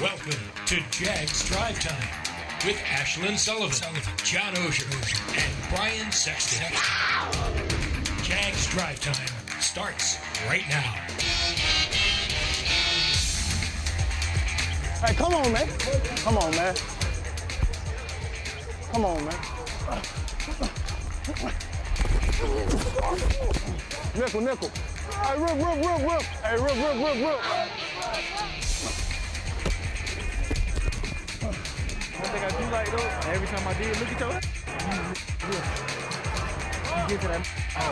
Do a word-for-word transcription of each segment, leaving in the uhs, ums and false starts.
Welcome to Jags Drive Time with Ashlyn Sullivan, John Oehser, and Brian Sexton. Jags Drive Time starts right now. Hey, come on, man. Come on, man. Come on, man. Nickel, nickel. Hey, rip, rip, rip, rip. Hey, rip, rip, rip, rip. One thing I do like though, and every time I did, look at your you get to that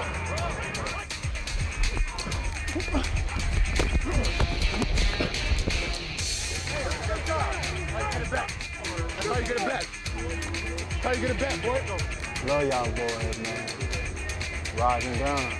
That's how you get it back. That's how you get it back, boy. Love y'all boys, man. Riding down.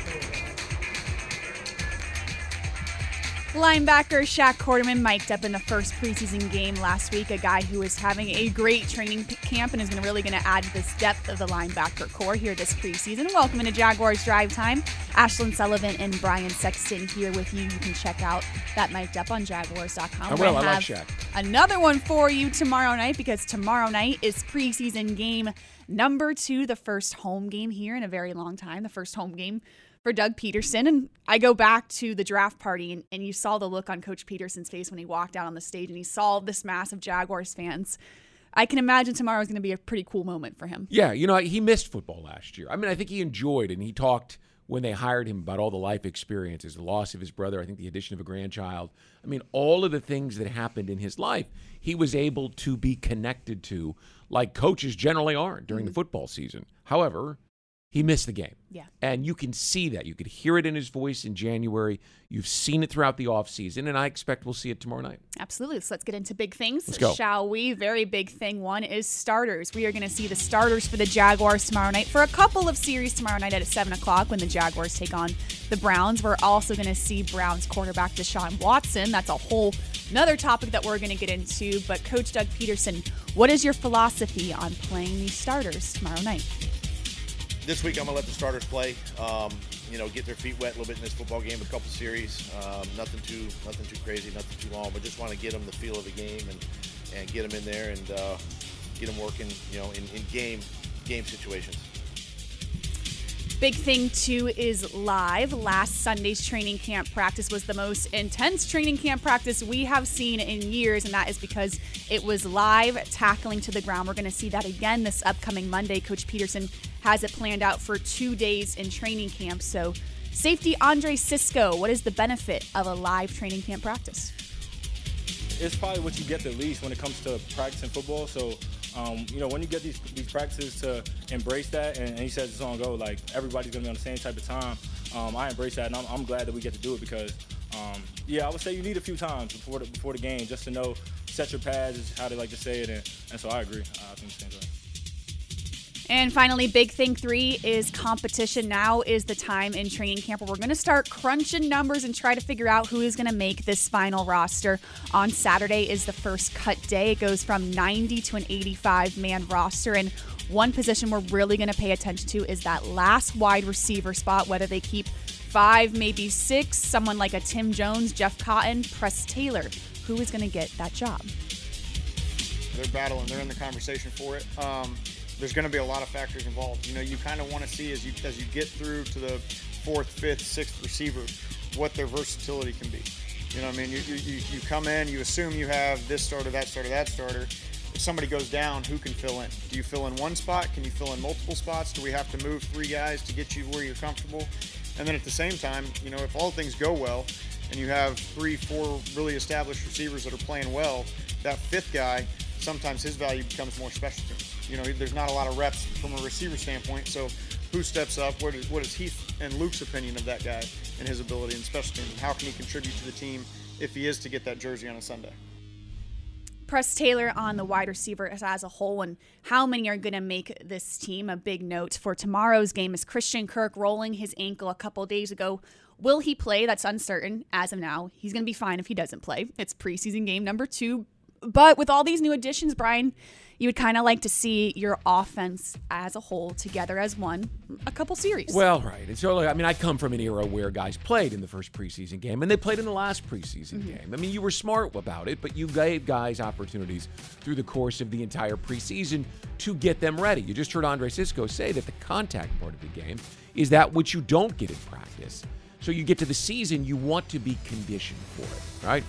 Linebacker Shaq Quarterman mic'd up in the first preseason game last week, a guy who is having a great training camp and is gonna really going to add to this depth of the linebacker core here this preseason. Welcome into Jaguars Drive Time. Ashlyn Sullivan and Brian Sexton here with you. You can check out that mic'd up on Jaguars dot com. I will. I like Shaq. Another one for you tomorrow night, because tomorrow night is preseason game number two, the first home game here in a very long time, the first home game for Doug Peterson. And I go back to the draft party, and, and you saw the look on Coach Peterson's face when he walked out on the stage and he saw this mass of Jaguars fans. I can imagine tomorrow is going to be a pretty cool moment for him. Yeah, you know, he missed football last year. I mean, I think he enjoyed, and he talked when they hired him about all the life experiences, the loss of his brother, I think the addition of a grandchild. I mean, all of the things that happened in his life, he was able to be connected to like coaches generally aren't during mm-hmm. the football season. However, he missed the game. Yeah. And you can see that. You could hear it in his voice in January. You've seen it throughout the offseason, and I expect we'll see it tomorrow night. Absolutely. So let's get into big things, let's go. Shall we? Very big thing one is starters. We are going to see the starters for the Jaguars tomorrow night for a couple of series tomorrow night at seven o'clock when the Jaguars take on the Browns. We're also going to see Browns quarterback Deshaun Watson. That's a whole another topic that we're going to get into. But Coach Doug Peterson, what is your philosophy on playing these starters tomorrow night? This week I'm going to let the starters play, um, you know, get their feet wet a little bit in this football game, a couple series, um, nothing too nothing too crazy, nothing too long, but just want to get them the feel of the game and, and get them in there and uh, get them working, you know, in, in game game situations. Big thing, too, is live. Last Sunday's training camp practice was the most intense training camp practice we have seen in years, and that is because it was live, tackling to the ground. We're going to see that again this upcoming Monday. Coach Peterson has it planned out for two days in training camp. So, safety Andre Cisco, what is the benefit of a live training camp practice? It's probably what you get the least when it comes to practicing football. So, um, you know, when you get these these practices to embrace that, and, and he says it's on go, like everybody's gonna be on the same type of time. Um, I embrace that, and I'm, I'm glad that we get to do it because, um, yeah, I would say you need a few times before the, before the game just to know set your pads, is how they like to say it, and, and so I agree. I think the same way. And finally, big thing three is competition. Now is the time in training camp where we're going to start crunching numbers and try to figure out who is going to make this final roster. On Saturday is the first cut day. It goes from ninety to an eighty-five man roster. And one position we're really going to pay attention to is that last wide receiver spot, whether they keep five, maybe six, someone like a Tim Jones, Jeff Cotton, Press Taylor. Who is going to get that job? They're battling. They're in the conversation for it. Um, There's going to be a lot of factors involved. You know, you kind of want to see as you as you get through to the fourth, fifth, sixth receiver, what their versatility can be. You know what I mean? You, you, you come in, you assume you have this starter, that starter, that starter. If somebody goes down, who can fill in? Do you fill in one spot? Can you fill in multiple spots? Do we have to move three guys to get you where you're comfortable? And then at the same time, you know, if all things go well and you have three, four really established receivers that are playing well, that fifth guy, sometimes his value becomes more special teams. You know, there's not a lot of reps from a receiver standpoint, so who steps up? What is, what is Heath and Luke's opinion of that guy and his ability in special teams? And how can he contribute to the team if he is to get that jersey on a Sunday? Press Taylor on the wide receiver as a whole, and how many are going to make this team. A big note for tomorrow's game is Christian Kirk rolling his ankle a couple days ago. Will he play? That's uncertain as of now. He's going to be fine if he doesn't play. It's preseason game number two. But with all these new additions, Brian, you would kind of like to see your offense as a whole together as one a couple series. Well, right. And so, I mean, I come from an era where guys played in the first preseason game, and they played in the last preseason mm-hmm. game. I mean, you were smart about it, but you gave guys opportunities through the course of the entire preseason to get them ready. You just heard Andre Cisco say that the contact part of the game is that which you don't get in practice. So you get to the season, you want to be conditioned for it, right?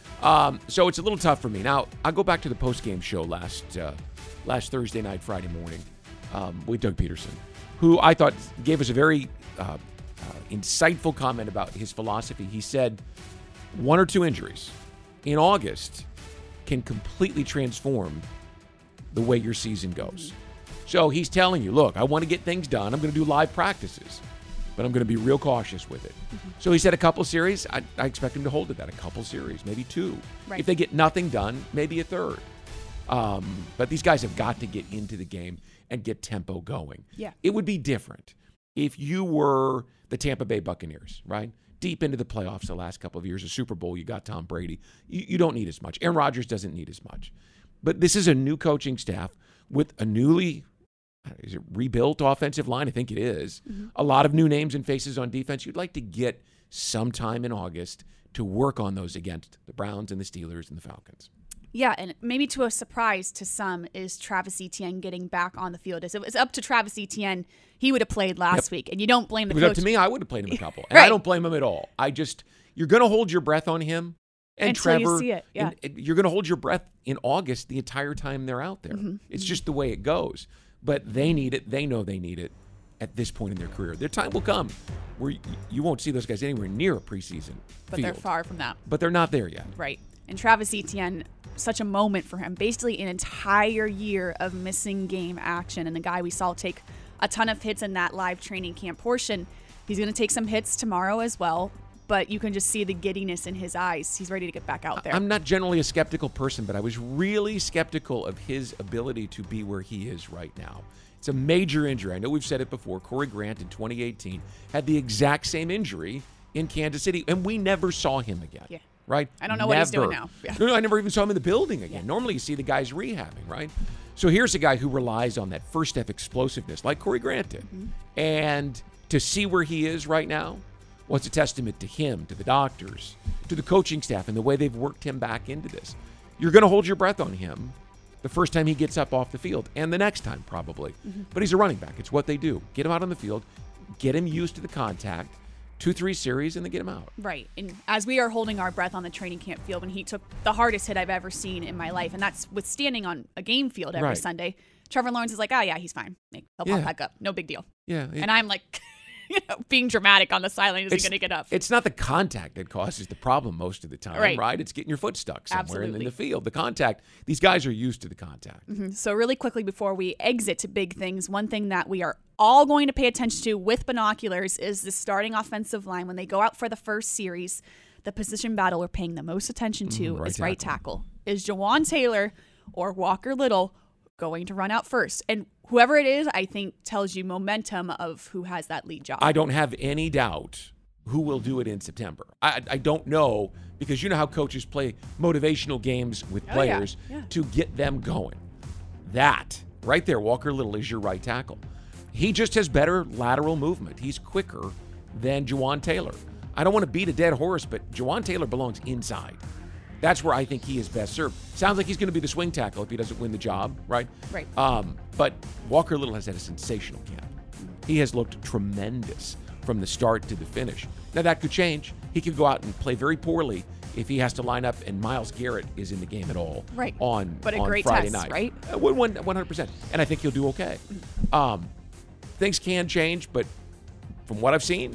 Um, so it's a little tough for me. Now, I'll go back to the post-game show last uh, last Thursday night, Friday morning um, with Doug Peterson, who I thought gave us a very uh, uh, insightful comment about his philosophy. He said one or two injuries in August can completely transform the way your season goes. So he's telling you, look, I want to get things done. I'm going to do live practices, but I'm going to be real cautious with it. Mm-hmm. So he said a couple series. I, I expect him to hold to that. A couple series, maybe two. Right. If they get nothing done, maybe a third. Um, but these guys have got to get into the game and get tempo going. Yeah. It would be different if you were the Tampa Bay Buccaneers, right? Deep into the playoffs the last couple of years, a Super Bowl, you got Tom Brady. You, you don't need as much. Aaron Rodgers doesn't need as much. But this is a new coaching staff with a newly Is it rebuilt offensive line? I think it is. Mm-hmm. A lot of new names and faces on defense. You'd like to get some time in August to work on those against the Browns and the Steelers and the Falcons. Yeah, and maybe to a surprise to some is Travis Etienne getting back on the field. If it was up to Travis Etienne, he would have played last yep. week, and you don't blame the coach. If it was up to me, I would have played him a couple. And right. I don't blame him at all. I just, you're going to hold your breath on him. And Until Trevor, you see it. Yeah. and you're going to hold your breath in August the entire time they're out there. Mm-hmm. It's just the way it goes. But they need it. They know they need it at this point in their career. Their time will come where you won't see those guys anywhere near a preseason But field. they're far from that. But they're not there yet. Right. And Travis Etienne, such a moment for him. Basically an entire year of missing game action. And the guy we saw take a ton of hits in that live training camp portion. He's going to take some hits tomorrow as well. But you can just see the giddiness in his eyes. He's ready to get back out there. I'm not generally a skeptical person, but I was really skeptical of his ability to be where he is right now. It's a major injury. I know we've said it before. Corey Grant in twenty eighteen had the exact same injury in Kansas City, and we never saw him again. Yeah. Right? I don't know never. what he's doing now. Yeah. No, no, I never even saw him in the building again. Yeah. Normally you see the guys rehabbing, right? So here's a guy who relies on that first step explosiveness like Corey Grant did. Mm-hmm. And to see where he is right now, well, it's a testament to him, to the doctors, to the coaching staff, and the way they've worked him back into this. You're going to hold your breath on him the first time he gets up off the field, and the next time probably. Mm-hmm. But he's a running back. It's what they do. Get him out on the field, get him used to the contact, two, three series, and then get him out. Right. And as we are holding our breath on the training camp field, when he took the hardest hit I've ever seen in my life, and that's with standing on a game field every right. Sunday, Trevor Lawrence is like, oh, yeah, he's fine. He'll yeah. pop back up. No big deal. Yeah. It, and I'm like... You know, being dramatic on the sideline isn't going to get up. It's not the contact that causes the problem most of the time, right? right? It's getting your foot stuck somewhere in, in Absolutely. the field. The contact, these guys are used to the contact. Mm-hmm. So really quickly before we exit to big things, one thing that we are all going to pay attention to with binoculars is the starting offensive line. When they go out for the first series, the position battle we're paying the most attention to mm, right is tackle. right tackle. Is Jawaan Taylor or Walker Little going to run out first? And whoever it is, I think, tells you momentum of who has that lead job. I don't have any doubt who will do it in September. I, I don't know, because you know how coaches play motivational games with Oh, players yeah. Yeah. to get them going. That, right there, Walker Little is your right tackle. He just has better lateral movement. He's quicker than Jawaan Taylor. I don't want to beat a dead horse, but Jawaan Taylor belongs inside. That's where I think he is best served. Sounds like he's going to be the swing tackle if he doesn't win the job, right? Right. Um, but Walker Little has had a sensational camp. He has looked tremendous from the start to the finish. Now, that could change. He could go out and play very poorly if he has to line up and Myles Garrett is in the game at all Right. on, But a on great Friday test, night. right? Uh, one- one- one hundred percent. And I think he'll do okay. Um, things can change, but from what I've seen,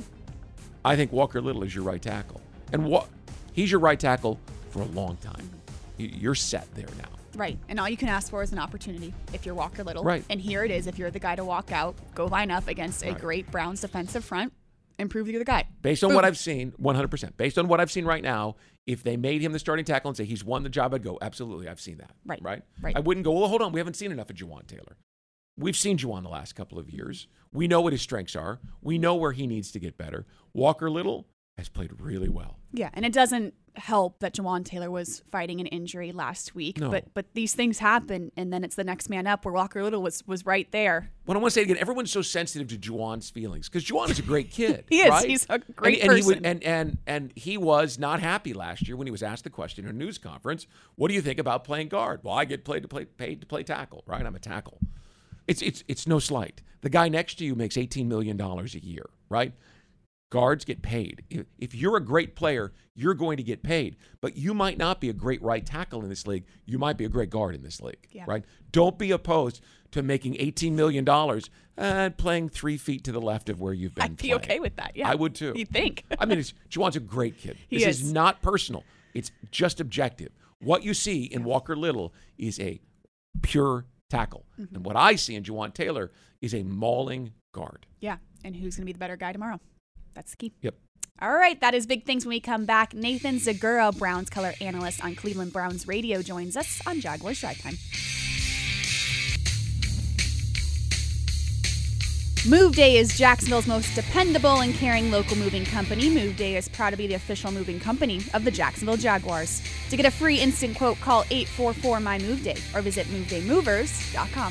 I think Walker Little is your right tackle. And what he's your right tackle for a long time. You're set there now. Right. And all you can ask for is an opportunity if you're Walker Little. Right. And here it is. If you're the guy to walk out, go line up against a Right. great Browns defensive front and prove you're the guy. Based on Boom. what I've seen, one hundred percent. Based on what I've seen right now, if they made him the starting tackle and say he's won the job, I'd go, absolutely, I've seen that. Right. Right? Right. I wouldn't go, well, hold on, we haven't seen enough of Jawaan Taylor. We've seen Jawaan the last couple of years. We know what his strengths are. We know where he needs to get better. Walker Little has played really well. Yeah. And it doesn't help that Jawan Taylor was fighting an injury last week. No. But but these things happen, and then it's the next man up where Walker Little was was right there. But I want to say again, everyone's so sensitive to Juwan's feelings because Juwan is a great kid. He is. Right? He's a great and, and person. He would, and, and, and he was not happy last year when he was asked the question in a news conference, what do you think about playing guard? Well, I get paid to play, paid to play tackle, right? I'm a tackle. It's, it's, it's no slight. The guy next to you makes eighteen million dollars a year, right? Guards get paid. If, if you're a great player, you're going to get paid. But you might not be a great right tackle in this league. You might be a great guard in this league, Yeah. right? Don't be opposed to making eighteen million dollars and playing three feet to the left of where you've been I'd be playing. okay with that. Yeah, I would too. You think? I mean, it's, Juwan's a great kid. He this is. not personal. It's just objective. What you see in Walker Little is a pure tackle. Mm-hmm. And what I see in Juwan Taylor is a mauling guard. Yeah, and who's going to be the better guy tomorrow? That's the key. Yep. All right, that is big things when we come back. Nathan Zagura, Browns color analyst on Cleveland Browns Radio, joins us on Jaguars Drive Time. Move Day is Jacksonville's most dependable and caring local moving company. Move Day is proud to be the official moving company of the Jacksonville Jaguars. To get a free instant quote, call eight four four, M Y MOVE DAY or visit move day movers dot com.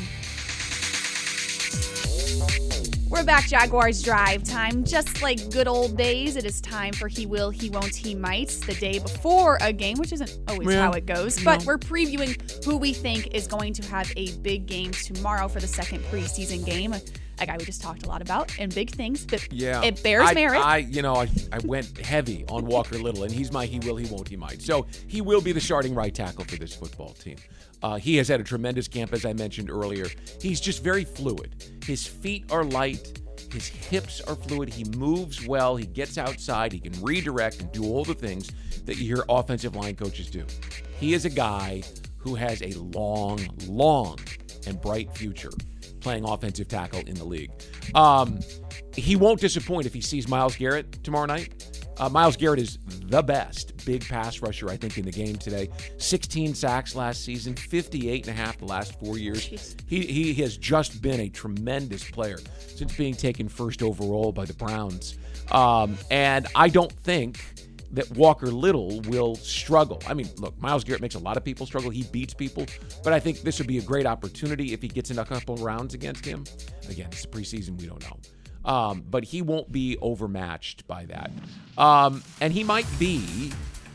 We're back, Jaguars Drive Time. Just like good old days, it is time for He Will, He Won't, He Might, the day before a game, which isn't always Yeah. how it goes. But No. we're previewing who we think is going to have a big game tomorrow for the second preseason game. A guy we just talked a lot about and big things, but Yeah. it bears I, merit. I, you know, I, I went heavy on Walker Little, and he's my he will, he won't, he might. So he will be the starting right tackle for this football team. Uh, he has had a tremendous camp, as I mentioned earlier. He's just very fluid. His feet are light. His hips are fluid. He moves well. He gets outside. He can redirect and do all the things that you hear offensive line coaches do. He is a guy who has a long, long, and bright future playing offensive tackle in the league. Um, he won't disappoint if he sees Myles Garrett tomorrow night. Uh, Myles Garrett is the best big pass rusher, I think, in the game today. sixteen sacks last season, fifty-eight and a half the last four years. Jeez. He he has just been a tremendous player since being taken first overall by the Browns. Um, and I don't think that Walker Little will struggle. I mean, look, Myles Garrett makes a lot of people struggle. He beats people. But I think this would be a great opportunity if he gets in a couple rounds against him. Again, it's preseason. We don't know. Um, but he won't be overmatched by that. Um, and he might be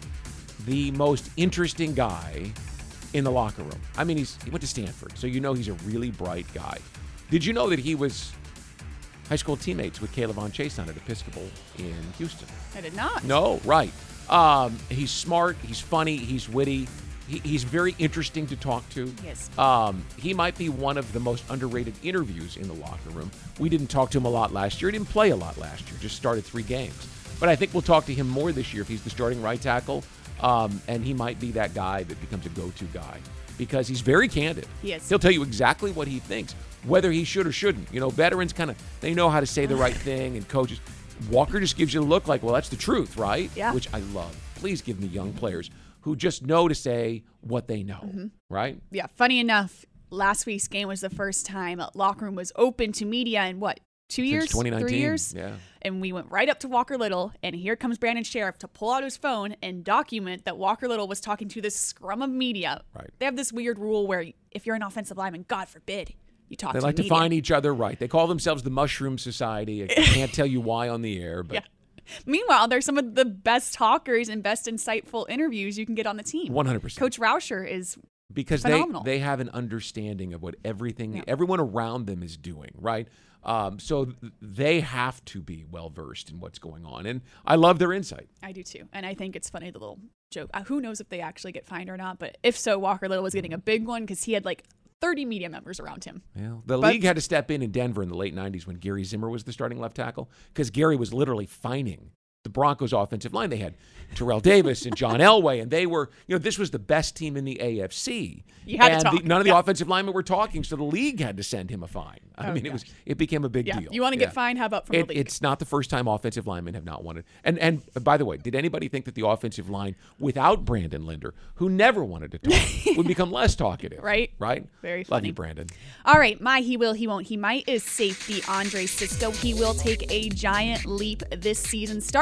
the most interesting guy in the locker room. I mean, he's he went to Stanford, so you know he's a really bright guy. Did you know that he was high school teammates with Kayla Von Chase down at Episcopal in Houston? I did not. No, right. Um, he's smart. He's funny. He's witty. He, he's very interesting to talk to. Yes. Um, he might be one of the most underrated interviews in the locker room. We didn't talk to him a lot last year. He didn't play a lot last year. Just started three games. But I think we'll talk to him more this year if he's the starting right tackle. Um, and he might be that guy that becomes a go-to guy because he's very candid. He is. He'll tell you exactly what he thinks, whether he should or shouldn't. You know, veterans kind of, they know how to say the right thing, and coaches. Walker just gives you a look like, well, that's the truth, right? Yeah. Which I love. Please give me young players who just know to say what they know, Mm-hmm. right? Yeah, funny enough, last week's game was the first time a locker room was open to media in what, two Since years? twenty nineteen. Three years? Yeah. And we went right up to Walker Little, and here comes Brandon Sheriff to pull out his phone and document that Walker Little was talking to this scrum of media. Right. They have this weird rule where if you're an offensive lineman, God forbid, you talk They to like the to media. find each other right. They call themselves the Mushroom Society. I can't tell you why on the air, but Yeah. Meanwhile, they're some of the best talkers and best insightful interviews you can get on the team. one hundred percent. Coach Rauscher is because phenomenal. they they have an understanding of what everything Yeah. everyone around them is doing, right? Um, so th- they have to be well versed in what's going on, and I love their insight. I do too. And I think it's funny, the little joke. Uh, who knows if they actually get fined or not, but if so, Walker Little was getting a big one because he had like thirty media members around him. Well, the But- league had to step in in Denver in the late nineties when Gary Zimmer was the starting left tackle because Gary was literally fining the Broncos offensive line. They had Terrell Davis and John Elway, and they were, you know, this was the best team in the A F C. You had to and talk, the, none of the yeah. offensive linemen were talking, so the league had to send him a fine. I Oh, mean, it gosh. was it became a big Yeah. deal. You want to get Yeah. fined? How about from It, the league? it's not the first time offensive linemen have not wanted. And and by the way, did anybody think that the offensive line without Brandon Linder, who never wanted to talk, would become less talkative? Right. Right. Very Love funny. you, Brandon. All right, my he will, he won't, he might is safety Andre Cisco. He will take a giant leap this season, starting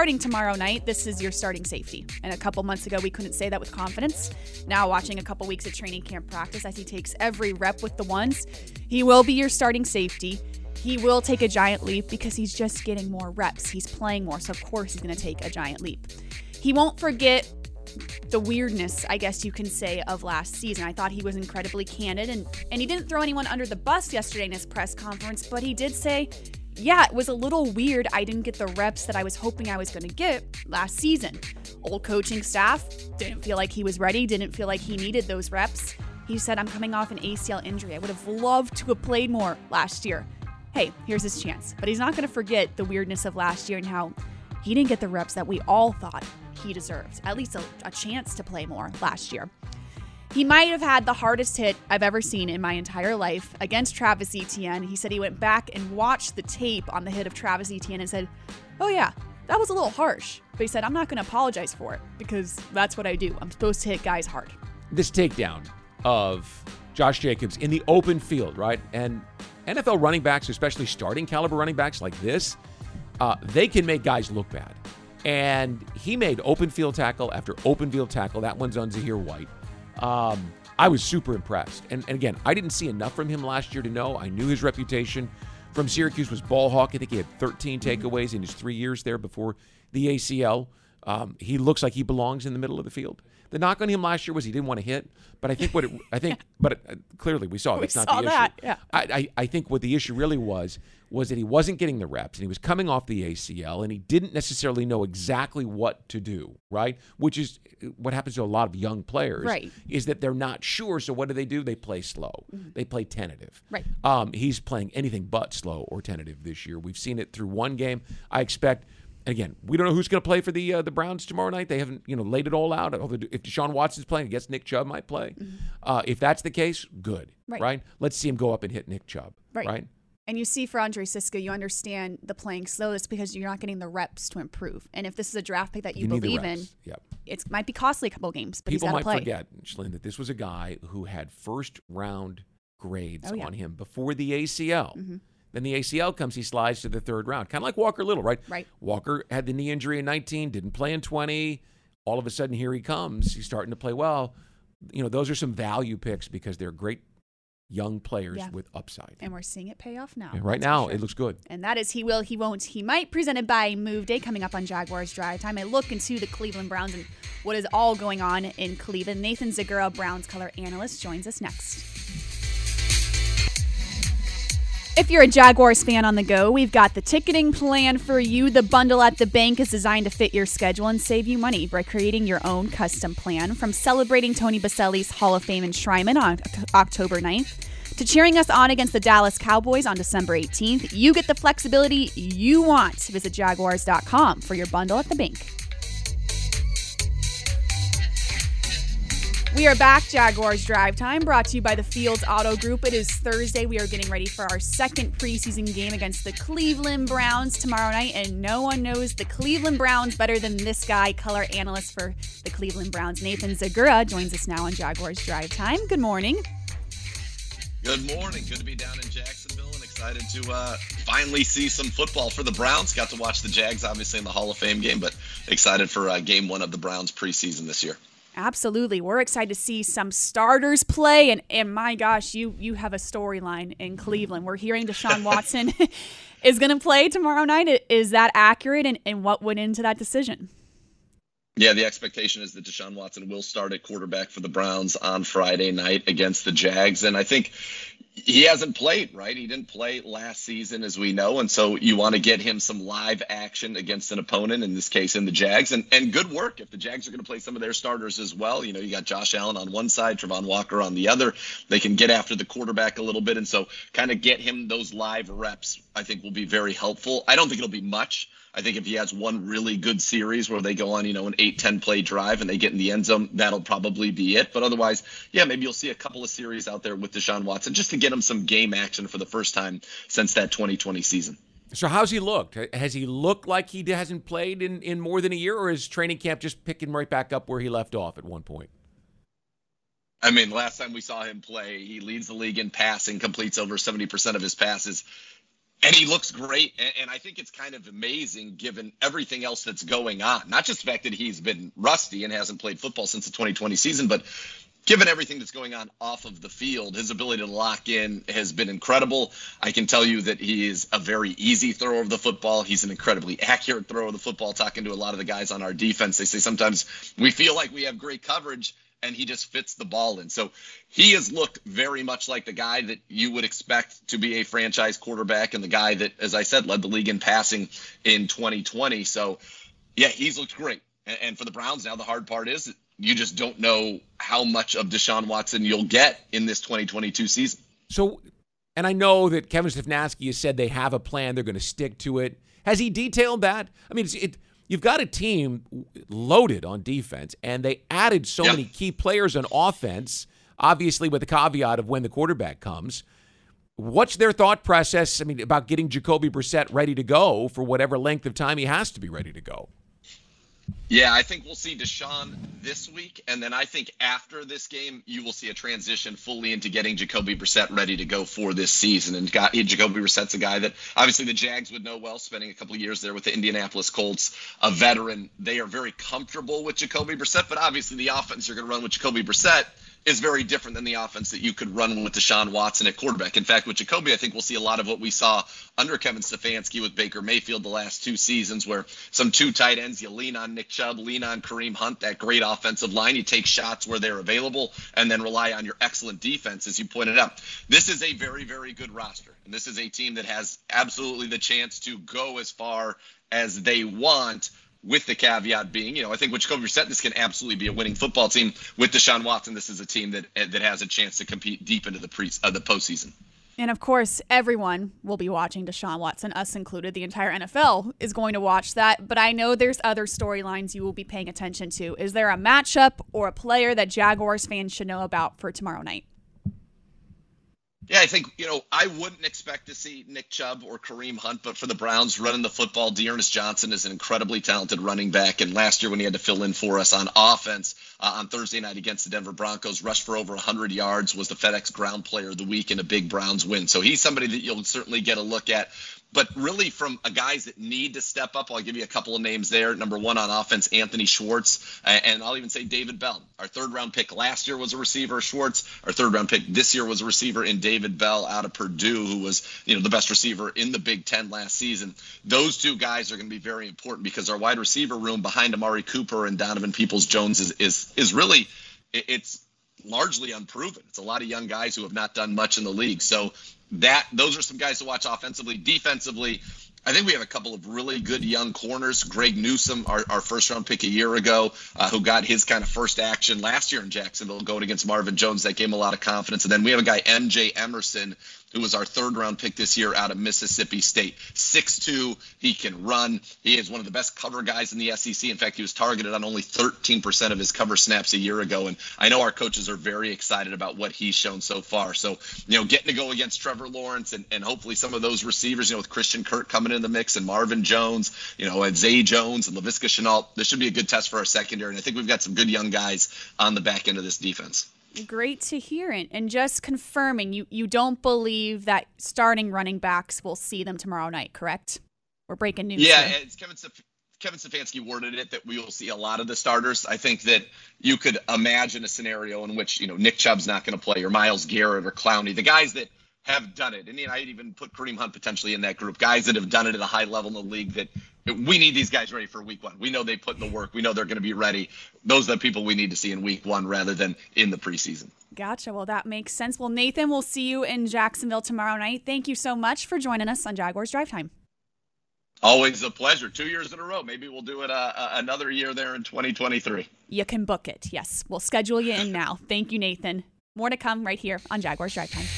starting tomorrow night, this is your starting safety. And a couple months ago, we couldn't say that with confidence. Now, watching a couple weeks of training camp practice as he takes every rep with the ones, he will be your starting safety. He will take a giant leap because he's just getting more reps. He's playing more, so of course he's going to take a giant leap. He won't forget the weirdness, I guess you can say, of last season. I thought he was incredibly candid, and, and he didn't throw anyone under the bus yesterday in his press conference, but he did say, yeah, it was a little weird. I didn't get the reps that I was hoping I was going to get last season. Old coaching staff didn't feel like he was ready, didn't feel like he needed those reps. He said, I'm coming off an A C L injury. I would have loved to have played more last year. Hey, here's his chance. But he's not going to forget the weirdness of last year and how he didn't get the reps that we all thought he deserved. At least a, a chance to play more last year. He might have had the hardest hit I've ever seen in my entire life against Travis Etienne. He said he went back and watched the tape on the hit of Travis Etienne and said, oh yeah, that was a little harsh. But he said, I'm not going to apologize for it because that's what I do. I'm supposed to hit guys hard. This takedown of Josh Jacobs in the open field, right? And N F L running backs, especially starting caliber running backs like this, uh, they can make guys look bad. And he made open field tackle after open field tackle. That one's on Zahir White. Um, I was super impressed. And, and again, I didn't see enough from him last year to know. I knew his reputation from Syracuse was ball hawk. I think he had thirteen takeaways in his three years there before the A C L. Um, he looks like he belongs in the middle of the field. The knock on him last year was he didn't want to hit, but I think what it, I think, but it, uh, clearly we saw we that's not saw the that, issue. yeah. I, I, I think what the issue really was was that he wasn't getting the reps and he was coming off the A C L and he didn't necessarily know exactly what to do, right? Which is what happens to a lot of young players, right? Is that they're not sure. So what do they do? They play slow. Mm-hmm. They play tentative. Right. Um, he's playing anything but slow or tentative this year. We've seen it through one game. I expect. Again, we don't know who's going to play for the uh, the Browns tomorrow night. They haven't, you know, laid it all out. If Deshaun Watson's playing, I guess Nick Chubb might play. Mm-hmm. Uh, if that's the case, good, right. right? Let's see him go up and hit Nick Chubb, right? right? And you see for Andre Siska, you understand the playing slow. It's because you're not getting the reps to improve. And if this is a draft pick that you, you believe in, yep. it might be costly a couple games, but People he's got to play. People might forget, Shlyn, that this was a guy who had first-round grades oh, yeah. on him before the A C L. Mm-hmm. Then the A C L comes, he slides to the third round. Kind of like Walker Little, right? Right. Walker had the knee injury in nineteen, didn't play in twenty. All of a sudden, here he comes. He's starting to play well. You know, those are some value picks because they're great young players yeah. with upside. And we're seeing it pay off now. And right now, sure. It looks good. And that is He Will, He Won't, He Might, presented by Move Day, coming up on Jaguars Drive Time. I look into the Cleveland Browns and what is all going on in Cleveland. Nathan Zagura, Browns color analyst, joins us next. If you're a Jaguars fan on the go, we've got the ticketing plan for you. The bundle at the bank is designed to fit your schedule and save you money by creating your own custom plan. From celebrating Tony Baselli's Hall of Fame enshrinement on October ninth to cheering us on against the Dallas Cowboys on December eighteenth, you get the flexibility you want. Visit Jaguars dot com for your bundle at the bank. We are back, Jaguars Drive Time, brought to you by the Fields Auto Group. It is Thursday. We are getting ready for our second preseason game against the Cleveland Browns tomorrow night, and no one knows the Cleveland Browns better than this guy, color analyst for the Cleveland Browns. Nathan Zagura joins us now on Jaguars Drive Time. Good morning. Good morning. Good to be down in Jacksonville and excited to uh, finally see some football for the Browns. Got to watch the Jags, obviously, in the Hall of Fame game, but excited for uh, game one of the Browns preseason this year. Absolutely. We're excited to see some starters play. And, and my gosh, you you have a storyline in Cleveland. We're hearing Deshaun Watson is going to play tomorrow night. Is that accurate? And, and what went into that decision? Yeah, the expectation is that Deshaun Watson will start at quarterback for the Browns on Friday night against the Jags. And I think he hasn't played, right? He didn't play last season, as we know. And so you want to get him some live action against an opponent, in this case in the Jags. And, and good work if the Jags are going to play some of their starters as well. You know, you got Josh Allen on one side, Travon Walker on the other. They can get after the quarterback a little bit. And so kind of get him those live reps, I think, will be very helpful. I don't think it'll be much. I think if he has one really good series where they go on, you know, an eight, ten play drive and they get in the end zone, that'll probably be it. But otherwise, yeah, maybe you'll see a couple of series out there with Deshaun Watson just to get him some game action for the first time since that twenty twenty season. So how's he looked? Has he looked like he hasn't played in, in more than a year, or is training camp just picking right back up where he left off at one point? I mean, last time we saw him play, he leads the league in passing, completes over seventy percent of his passes. And he looks great, and, and I think it's kind of amazing given everything else that's going on. Not just the fact that he's been rusty and hasn't played football since the twenty twenty season, but given everything that's going on off of the field, his ability to lock in has been incredible. I can tell you that he is a very easy thrower of the football. He's an incredibly accurate thrower of the football. Talking to a lot of the guys on our defense, they say sometimes we feel like we have great coverage, and he just fits the ball in. So he has looked very much like the guy that you would expect to be a franchise quarterback, and the guy that, as I said, led the league in passing in twenty twenty. So, yeah, he's looked great. And for the Browns now, the hard part is you just don't know how much of Deshaun Watson you'll get in this twenty twenty-two season. So, and I know that Kevin Stefanski has said they have a plan. They're going to stick to it. Has he detailed that? I mean, it's, it. You've got a team loaded on defense, and they added so yeah. many key players on offense, obviously with the caveat of when the quarterback comes. What's their thought process, I mean, about getting Jacoby Brissett ready to go for whatever length of time he has to be ready to go? Yeah, I think we'll see Deshaun this week, and then I think after this game, you will see a transition fully into getting Jacoby Brissett ready to go for this season. And got, Jacoby Brissett's a guy that obviously the Jags would know well, spending a couple of years there with the Indianapolis Colts, a veteran. They are very comfortable with Jacoby Brissett, but obviously the offense you're going to run with Jacoby Brissett is very different than the offense that you could run with Deshaun Watson at quarterback. In fact, with Jacoby, I think we'll see a lot of what we saw under Kevin Stefanski with Baker Mayfield the last two seasons, where some two tight ends, you lean on Nick Chubb, lean on Kareem Hunt, that great offensive line. You take shots where they're available and then rely on your excellent defense, as you pointed out. This is a very, very good roster, and this is a team that has absolutely the chance to go as far as they want, with the caveat being, you know, I think with Jacoby Brissett, this can absolutely be a winning football team. With Deshaun Watson, this is a team that that has a chance to compete deep into the pre uh, the postseason. And of course, everyone will be watching Deshaun Watson, us included. The entire N F L is going to watch that. But I know there's other storylines you will be paying attention to. Is there a matchup or a player that Jaguars fans should know about for tomorrow night? Yeah, I think, you know, I wouldn't expect to see Nick Chubb or Kareem Hunt, but for the Browns running the football, Dearness Johnson is an incredibly talented running back. And last year when he had to fill in for us on offense uh, on Thursday night against the Denver Broncos, rushed for over one hundred yards, was the FedEx Ground Player of the Week in a big Browns win. So he's somebody that you'll certainly get a look at. But really from a guys that need to step up, I'll give you a couple of names there. Number one on offense, Anthony Schwartz, and I'll even say David Bell. Our third-round pick last year was a receiver, Schwartz. Our third-round pick this year was a receiver in David Bell out of Purdue, who was, you know, the best receiver in the Big Ten last season. Those two guys are going to be very important because our wide receiver room behind Amari Cooper and Donovan Peoples-Jones is is is really it's largely unproven. It's a lot of young guys who have not done much in the league. So that those are some guys to watch offensively. Defensively, I think we have a couple of really good young corners. Greg Newsome, our, our first-round pick a year ago, uh, who got his kind of first action last year in Jacksonville going against Marvin Jones. That gave him a lot of confidence. And then we have a guy, M J Emerson, who was our third-round pick this year out of Mississippi State. six two, he can run. He is one of the best cover guys in the S E C. In fact, he was targeted on only thirteen percent of his cover snaps a year ago. And I know our coaches are very excited about what he's shown so far. So, you know, getting to go against Trevor Lawrence and, and hopefully some of those receivers, you know, with Christian Kirk coming in the mix and Marvin Jones, you know, and Zay Jones and Laviska Shenault, this should be a good test for our secondary. And I think we've got some good young guys on the back end of this defense. Great to hear it. And just confirming, you, you don't believe that starting running backs will see them tomorrow night, correct? We're breaking news. Yeah, here. it's Kevin, Kevin Stefanski worded it that we will see a lot of the starters. I think that you could imagine a scenario in which, you know, Nick Chubb's not going to play or Myles Garrett or Clowney, the guys that have done it. And you know, I'd even put Kareem Hunt potentially in that group, guys that have done it at a high level in the league that we need these guys ready for week one. We know they put in the work. We know they're going to be ready. Those are the people we need to see in week one rather than in the preseason. Gotcha. Well, that makes sense. Well, Nathan, we'll see you in Jacksonville tomorrow night. Thank you so much for joining us on Jaguars Drive Time. Always a pleasure. Two years in a row. Maybe we'll do it uh, another year there in twenty twenty-three. You can book it. Yes. We'll schedule you in now. Thank you, Nathan. More to come right here on Jaguars Drive Time.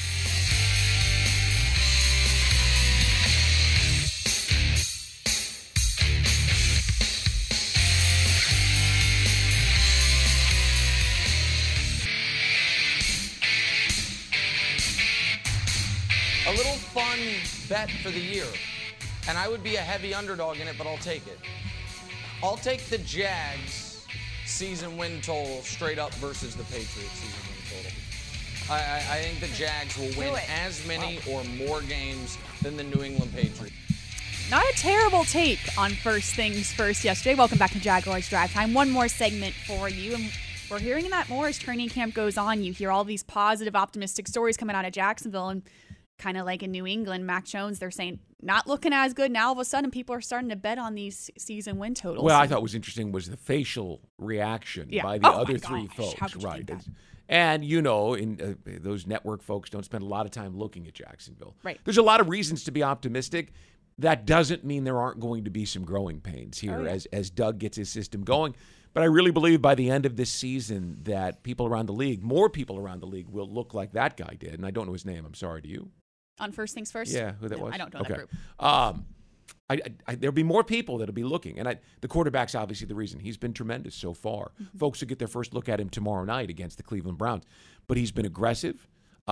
A little fun bet for the year, and I would be a heavy underdog in it, but I'll take it. I'll take the Jags season win total straight up versus the Patriots season win total. I, I, I think the Jags will win as many or more games than the New England Patriots. Not a terrible take on First Things First yesterday. Welcome back to Jaguars Drive Time. One more segment for you. And we're hearing that more as training camp goes on. You hear all these positive, optimistic stories coming out of Jacksonville. And kind of like in New England, Mac Jones, they're saying not looking as good. Now all of a sudden people are starting to bet on these season win totals. Well, I thought was interesting was the facial reaction yeah. by the oh other my three gosh. folks. How could you right. think that? And, you know, in uh, those network folks don't spend a lot of time looking at Jacksonville. Right. There's a lot of reasons to be optimistic. That doesn't mean there aren't going to be some growing pains here oh, yeah. as, as Doug gets his system going. But I really believe by the end of this season that people around the league, more people around the league, will look like that guy did. And I don't know his name. I'm sorry. Do you? On First Things First? Yeah, who that no, was? I don't know okay. that group. Um, I, I, I, there'll be more people that'll be looking. And I, the quarterback's obviously the reason. He's been tremendous so far. Mm-hmm. Folks will get their first look at him tomorrow night against the Cleveland Browns. But he's been aggressive.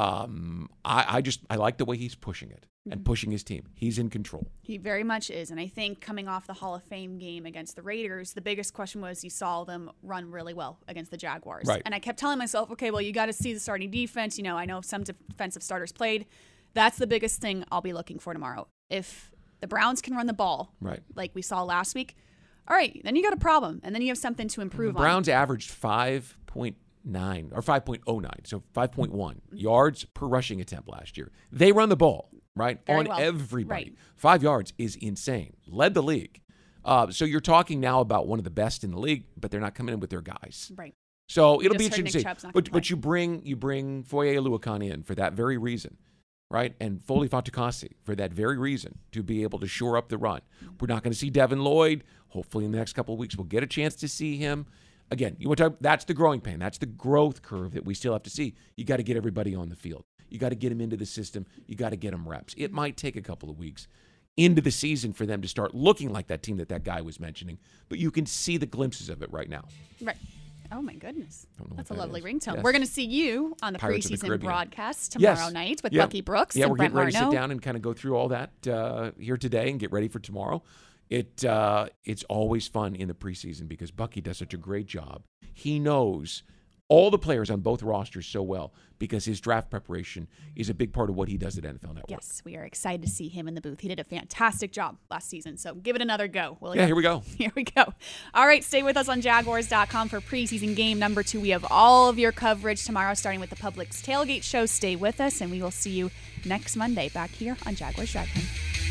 Um, I, I just I like the way he's pushing it mm-hmm. and pushing his team. He's in control. He very much is. And I think coming off the Hall of Fame game against the Raiders, the biggest question was you saw them run really well against the Jaguars. Right. And I kept telling myself, okay, well, you got to see the starting defense. You know, I know some defensive starters played. That's the biggest thing I'll be looking for tomorrow. If the Browns can run the ball, right, like we saw last week, all right, then you got a problem. And then you have something to improve the Browns on. averaged five point nine or five point oh nine, so five point one mm-hmm. yards per rushing attempt last year. They run the ball, right, Very on well. everybody. Right. Five yards is insane. Led the league. Uh, so you're talking now about one of the best in the league, but they're not coming in with their guys. Right. So it'll Just be heard interesting Nick to see. Chubb's not But, gonna but play. you bring you bring Foye Oluokun in for that very reason. Right, and Foley Fatukasi for that very reason, to be able to shore up the run. We're not going to see Devin Lloyd. Hopefully in the next couple of weeks we'll get a chance to see him. Again, you want to talk, that's the growing pain. That's the growth curve that we still have to see. You got to get everybody on the field. You got to get them into the system. You got to get them reps. It might take a couple of weeks into the season for them to start looking like that team that that guy was mentioning, but you can see the glimpses of it right now. Right. Oh, my goodness. That's a that lovely is. ringtone. Yes. We're going to see you on the Pirates of the preseason Caribbean. broadcast tomorrow Yes. night with Yeah. Bucky Brooks Yeah, and we're Brent getting ready Martineau. to sit down and kind of go through all that uh, here today and get ready for tomorrow. It uh, It's always fun in the preseason because Bucky does such a great job. He knows all the players on both rosters so well because his draft preparation is a big part of what he does at N F L Network. Yes, we are excited to see him in the booth. He did a fantastic job last season, so give it another go, will you? Yeah, here we go. Here we go. All right, stay with us on Jaguars dot com for preseason game number two. We have all of your coverage tomorrow, starting with the Publix Tailgate Show. Stay with us, and we will see you next Monday back here on Jaguars Drive Time.